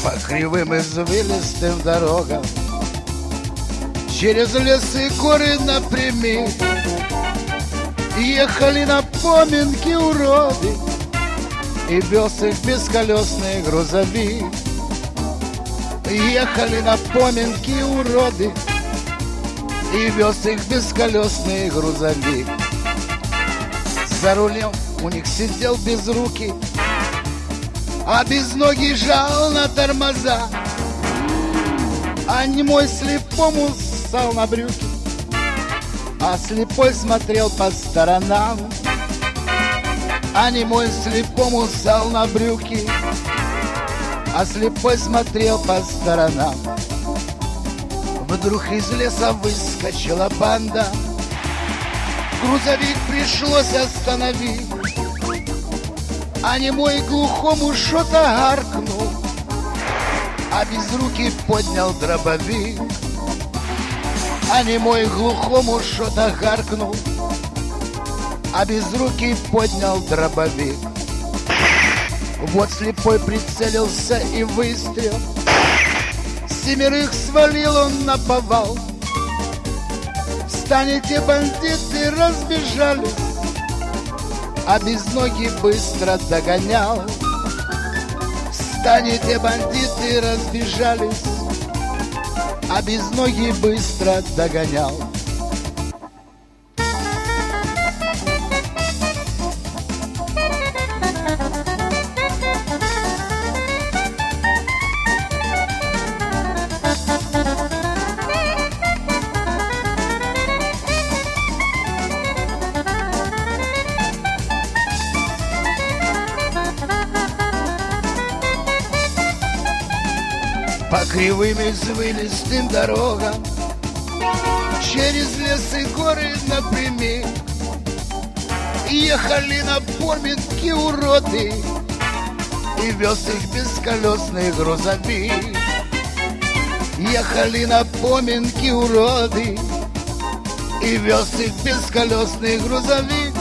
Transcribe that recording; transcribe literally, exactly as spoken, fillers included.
По кривым извилистым дорогам, через лесы и горы напрямик ехали на поминки уроды, и вез их бесколесный грузовик. Ехали на поминки уроды, и вез их бесколесный грузовик. За рулем у них сидел безрукий, а безногий жал на тормоза, а немой слепому ссал на брюки, а слепой смотрел по сторонам. А немой слепому ссал на брюки, а слепой смотрел по сторонам. Вдруг из леса выскочила банда, грузовик пришлось остановить, а немой глухому что-то гаркнул, а безрукий поднял дробовик. А немой глухому что-то гаркнул, а безрукий поднял дробовик. Вот слепой прицелился и выстрел, семерых свалил он наповал. Встанете, бандиты, разбежались, а безногий быстро догонял. Встанете, бандиты, разбежались, а безногий быстро догонял. По кривым извилистым дорогам, через лес и горы напрямик ехали на поминки уроды, и вез их бесколесный грузовик. Ехали на поминки уроды, и вез их бесколесный грузовик.